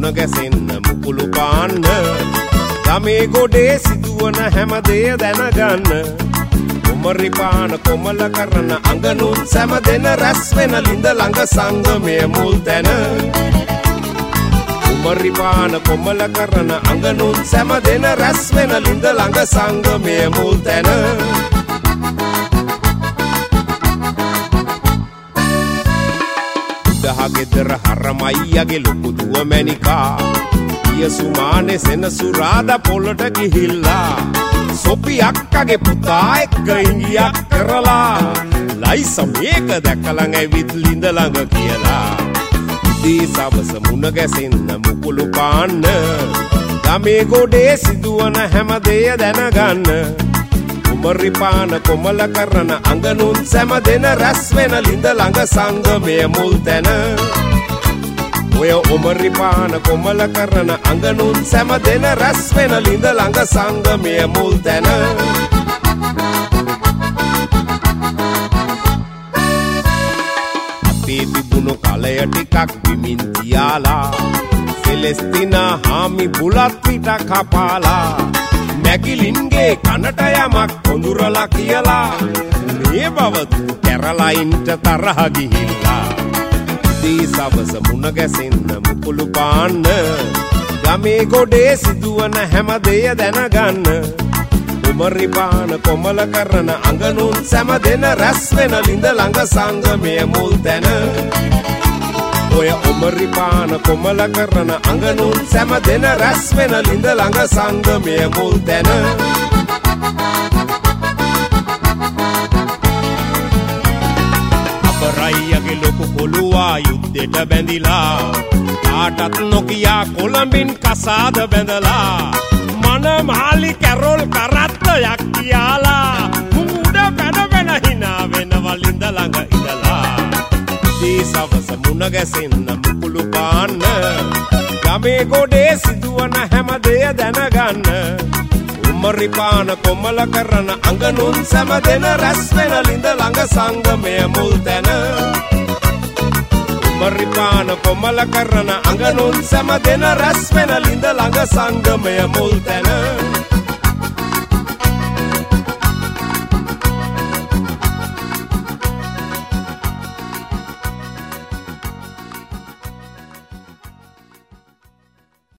ගැසෙන්න මුකුළු පාන්න ගමේ ගොඩේ සිදුවන හැම දේ දැනගන්න කුමරි පාන කොමල කරන අඟනුත් සැම දෙන රැස් වෙන ලිඳ ළඟ සංගමය මුල් තැන කුමරි පාන කොමල කරන අඟනුත් සැම දෙන රැස් වෙන ලිඳ ළඟ සංගමය මුල් තැන ගෙදර හරමයියගේ ලොකු දුව මැනිකා පියසුමානේ සෙනසුරාදා පොළට ගිහිල්ලා සොපි අක්කගේ පුතා එක්ක ඉංගියක් කරලා ලයිස මේක දැකලන් ඇවිත් ලිඳ ළඟ කියලා ඉදී සවස මුණ ගැසෙන්න මුකුළු පාන්න ගමේ ගොඩේ සිදුවන හැම දේ දැනගන්න කුමරි පාන කොමල කරන අඟනුත් සැම දෙන රැස් වෙන ලිඳ ළඟ සංගමය මුල් තැන ඔය උමරි පාන කොමල කරන අඟනුත් සැම දෙන රැස් වෙන ලිඳ ළඟ සංගමය මුල් තැන අපේ තිබුණු කලය ටිකක් බිමින් තියාලා සෙලෙස්තිනා හාමි බුලත් පිට කපාලා මැකිලින්ගේ කනට යමක් කොඳුරලා කියලා මේ බවතු කැරලයින්ට තරහ ගිහිල්ලා දී සවස මුණ ගැසෙන්න මුකුළු පාන්න ගමේ ගොඩේ සිදුවන හැම දේ දැනගන්න කුමරි පාන කොමල කරන අඟනුත් සැම දෙන රැස් වෙන ලිඳ ළඟ සංගමය මුල් තැන ඔය උමරි පාන කොමල කරන අඟනුත් සැම දෙන රැස් වෙන ලිඳ ළඟ සංගමය මුල් තැන අපරයියගේ ලොකු කොළුවා යුද්ධෙට බැඳිලා කාටත් නොකියා කොළඹින් කසාද බැඳලා මනමාලි කැරොල් කරත්තයක් කියලා උඩ පැනපැන හිනා වෙනවා ලිඳ ළඟ ඉඳලා දී සවස මුණ ගැසෙන්න මුකුළු පාන්න ගමේ ගොඩේ සිදුවන හැම දේ දැනගන්න උමරි පාන කොමල කරන අඟනුත් සැම දෙන රැස් වෙන ලිඳ ළඟ සංගමය මුල් තැන උමරි පාන කොමල කරන අඟනුත් සැම දෙන රැස් වෙන ලිඳ ළඟ සංගමය මුල් තැන